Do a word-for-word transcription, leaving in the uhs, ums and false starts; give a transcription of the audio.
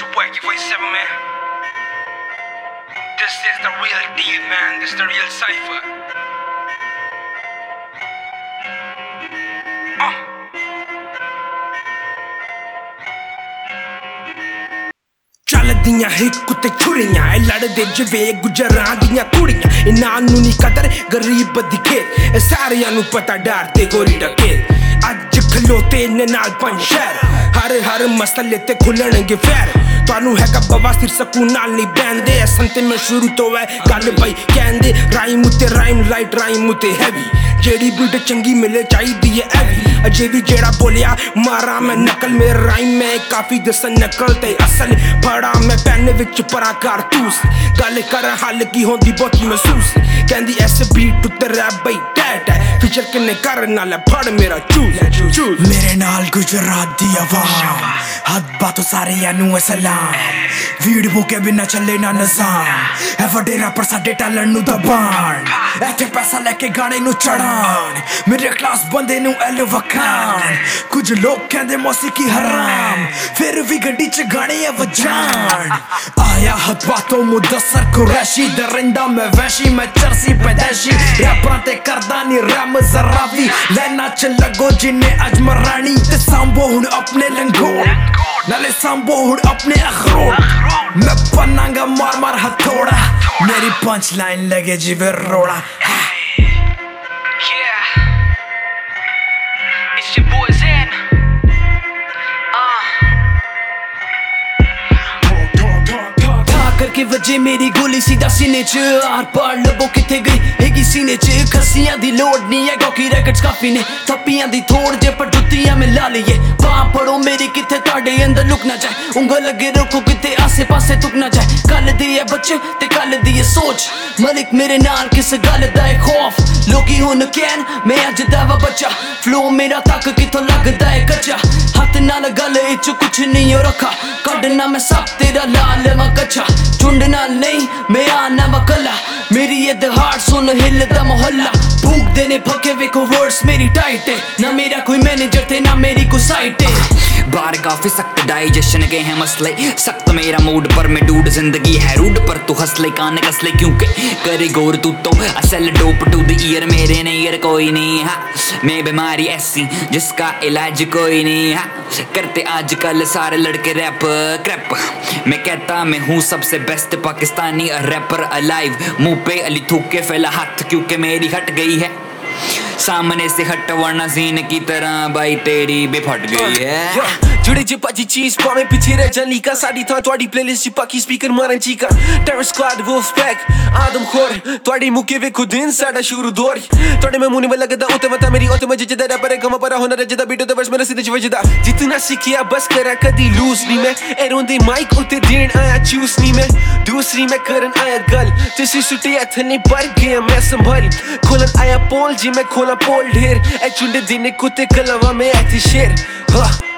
your boy K forty-seven, man. This is the real deal, man. This is the real cipher. Uh. ਚੱਲਦੀਆਂ ਹਿੱਕ ਉੱਤੇ ਛੁਰੀਆਂ ਐ ਲੜਦੇ ਜਿਵੇਂ ਗੁਜਰਾਂ ਦੀਆਂ ਕੁੜੀਆਂ ਇਹਨਾਂ ਨੂੰ ਨੀ ਕਦਰ ਗਰੀਬ ਦੀ ਖੇਤ ਇਹ ਸਾਰਿਆਂ ਨੂੰ ਪਤਾ ਡਰ ਤੇ ਗੋਰੀ ਡਕੇਤ ਅੱਜ ਖਲੋਤੇ ਨੇ ਨਾਲ ਪੰਜ ਸ਼ਹਿਰ ਹਰ ਹਰ ਮਸਲੇ ਤੇ ਖੁੱਲਣਗੇ ਫੇਰ ਤੁਹਾਨੂੰ ਹੈਗਾ ਬਵਾਸੀਰ ਸਕੂਨ ਨਾਲ ਨਹੀਂ ਬੈਂਦੇ ਸੰਤੇ ਮੈਂ ਸ਼ੁਰੂ ਤੋਂ ਐ ਗੱਲ ਬਈ ਕਹਿੰਦੇ ਰਾਈਮ ਉੱਤੇ ਰਾਈਮ ਲਾਈਟ ਰਾਈਮ ਉੱਤੇ ਹੈਵੀ ਜਿਹੜੀ ਬੀਟ ਚੰਗੀ ਮਿਲੇ ਚਾਹੀਦੀ ਐ ਐਵੀ ਅਜੇ ਵੀ ਜਿਹੜਾ ਬੋਲਿਆ ਮਾਰਾਂ ਮੈਂ ਨਕਲ ਮੇਰੇ ਰਾਈਮ ਮੈਂ ਕਾਫੀ ਦਸਨ ਨਕਲ ਤੇ ਅਸਲ ਫੜਾ ਮੈਂ ਪੈਨ ਵਿੱਚ ਪਰਾਂ ਕਾਰਤੂਸ ਗੱਲ ਕਰ ਹੱਲ ਕੀ ਹੁੰਦੀ ਬਹੁਤੀ ਮਹਿਸੂਸ ਕਹਿੰਦੀ ਐਸ ਬੀਟ ਉੱਤੇ ਰੈਪ ਬਈ ਟੈਟ ਹੈ ਫੀਚਰ ਕਿੰਨੇ ਕਰਨ ਨਾਲ ਫੜ ਮੇਰਾ ਚੂਜ਼ ਮੇਰੇ ਨਾਲ ਗੁਜਰਾਤ ਦੀ ਆਵਾਮ ਹੱਦ ਬਾਤੋਂ ਸਾਰਿਆਂ ਨੂੰ ਸਲਾਮ ਵੀੜ ਬੁਕੇ ਬਿਨਾ ਚੱਲੇ ਨਾ ਨਿਜ਼ਾਮ ਹੈ ਵੱਡੇ ਰਾਪਰ ਸਾਡੇ ਟੈਲੈਂਟ ਨੂੰ ਦਬਾਣ ਇੱਥੇ ਪੈਸਾ ਲੈ ਕੇ ਗਾਣੇ ਨੂੰ ਚੜਾਣ ਮੇਰੇ ਕਲਾਸ ਬੰਦੇ ਨੂੰ ਐਲੋ ਵਖਾਣ ਕੁਝ ਲੋਕ ਕਹਿੰਦੇ ਮੌਸੀਕੀ ਹਰਾਮ ਫਿਰ ਵੀ ਗੱਡੀ ਚ ਗਾਣੇ ਆ ਵਜਾਣ ਆਇਆ ਹੱਦ ਬਾਤੋਂ ਮੁਦੱਸਰ ਕੁਰੈਸ਼ੀ ਦਰਿੰਦਾ ਮੈਂ ਵੈਸ਼ੀ ਮੈਂ ਚਰਸੀ ਪੈਦਾਸ਼ੀ ਰੈਪਰਾਂ ਤੇ ਕਰਦਾ ਨੀ ਰਮ ਜ਼ਰਾ ਵੀ ਲੈਣਾ ਚ ਲੱਗੋ ਜਿੰਨੇ ਅੱਜ ਮਰਾਣੀ ਤੇ ਸਾਂਭੋ ਹੁਣ ਆਪਣੇ ਲੰਗੋੜ ਨਾਲੇ ਸਾਂਭੋ ਹੁਣ ਆਪਣੇ ਅਖਰੋੜ ਮੈਂ ਪੰਨਾਂਗਾ ਮਾਰ ਮਾਰ ਹਥੋੜਾ ਮੇਰੀ ਪੰਚ ਲਾਈਨ ਲਗੇ ਜਿਵੇਂ ਰੋੜਾ It's your boy Zen. करके वजे मेरी गोली सीधा सीने च आर पार लबो किथे गई हैगी सीने च खसियां दी लोड़ नहीं है क्योंकि रैकेट्स काफी ने थप्पियां दी थोड़ जे पर जुत्तियां में ला लिए बां फड़ो मेरी किथे ताड़े अंदर लुक ना जाए उंगल लगे रखो किथे आसे पासे तुक ना जाए कल दी है बच्चे ते कल दी है सोच मलिक मेरे नाल किस गल दा है खौफ लोकी हुन कैन मैं अज दावा बच्चा फ्लो मेरा तक किथों लगदा है कच्चा हाथ नाल गल इच कुछ नहीं हो रखा कड्डना मैं सब तेरा लाल वा कच्चा चुंडना नहीं मैं आना वा कला मेरी ये दहाड़ सुन हिलदा मोहल्ला फूक देने फके वेखो वर्ड्स मेरी टाइट है ना मेरा कोई मैनेजर थे ना मेरी कोई साइट है बार काफी सख्त डाइजेशन के हैं मसले सख्त मेरा मूड पर मैं डूड जिंदगी है रूड पर तू हंसले कान कसले क्योंकि करे गौर तू तो असल डोप टू द ईयर मेरे ईयर कोई नहीं है मैं बीमारी ऐसी जिसका इलाज कोई नहीं है करते आजकल सारे लड़के रैप क्रैप मैं कहता मैं हूँ सबसे बेस्ट पाकिस्तानी रैपर अलाइव मुंह पे अली थूके फैला हाथ क्योंकि मेरी हट गई है सामने से हट वरना जीन की तरह भाई तेरी भी फट गई है जुड़े जे भाजी चीज पावे पीछे रह जाली का साड़ी था ਤੁਹਾਡੀ ਪਲੇਲਿਸਟ ਚ ਪਾਕੀ ਸਪੀਕਰ ਮਾਰਨ ਚੀਕਾ ਟੈਰਰ ਸਕੁਆਡ ਵੁਲਫ ਪੈਕ ਆਦਮ ਖੋਰ ਤੁਹਾਡੀ ਮੁੱਕੇ ਵੇਖੋ ਦਿਨ ਸਾਡਾ ਸ਼ੁਰੂ ਦੌਰ ਤੁਹਾਡੇ ਮੈਂ ਮੂੰਹ ਨਹੀਂ ਲੱਗਦਾ ਉਤੇ ਮਤਾ ਮੇਰੀ ਉਤੇ ਮੈਂ ਜਿੱਦਾ ਰੈਪਰ ਗਮ ਪਰ ਹੋਣਾ ਰਜਦਾ ਬੀਟ ਤੇ ਵਰਸ ਮੇਰੇ ਸਿੱਧੇ ਚ ਵਜਦਾ ਜਿੱਤਨਾ ਸਿੱਖਿਆ ਬਸ ਕਰਾਂ ਕਦੀ ਲੂਜ਼ ਨਹੀਂ ਮੈਂ ਐਰੋਂ ਦੇ ਮਾਈਕ ਉਤੇ ਦੇਣ ਆਇਆ ਚੂਸ ਨਹੀਂ ਮੈਂ ਦੂਸਰੀ ਮੈਂ ਕਰਨ ਆਇਆ ਗੱਲ ਤੁਸੀਂ ਸੁੱਟੇ ਹੱਥ ਨਹੀਂ ਪਰ ਗਿਆ ਮੈਂ ਸੰਭਾਲ ਖੋਲਣ ਆਇਆ ਪੋਲ ਜੀ ਮੈਂ ਖੋਲਾ ਪੋਲ ਢੇਰ ਐ ਚੁੰਡੇ ਦਿਨੇ ਕੁੱਤੇ ਕਲਵਾ ਮੈਂ ਐਤੀ ਸ਼ੇਰ ਹਾਂ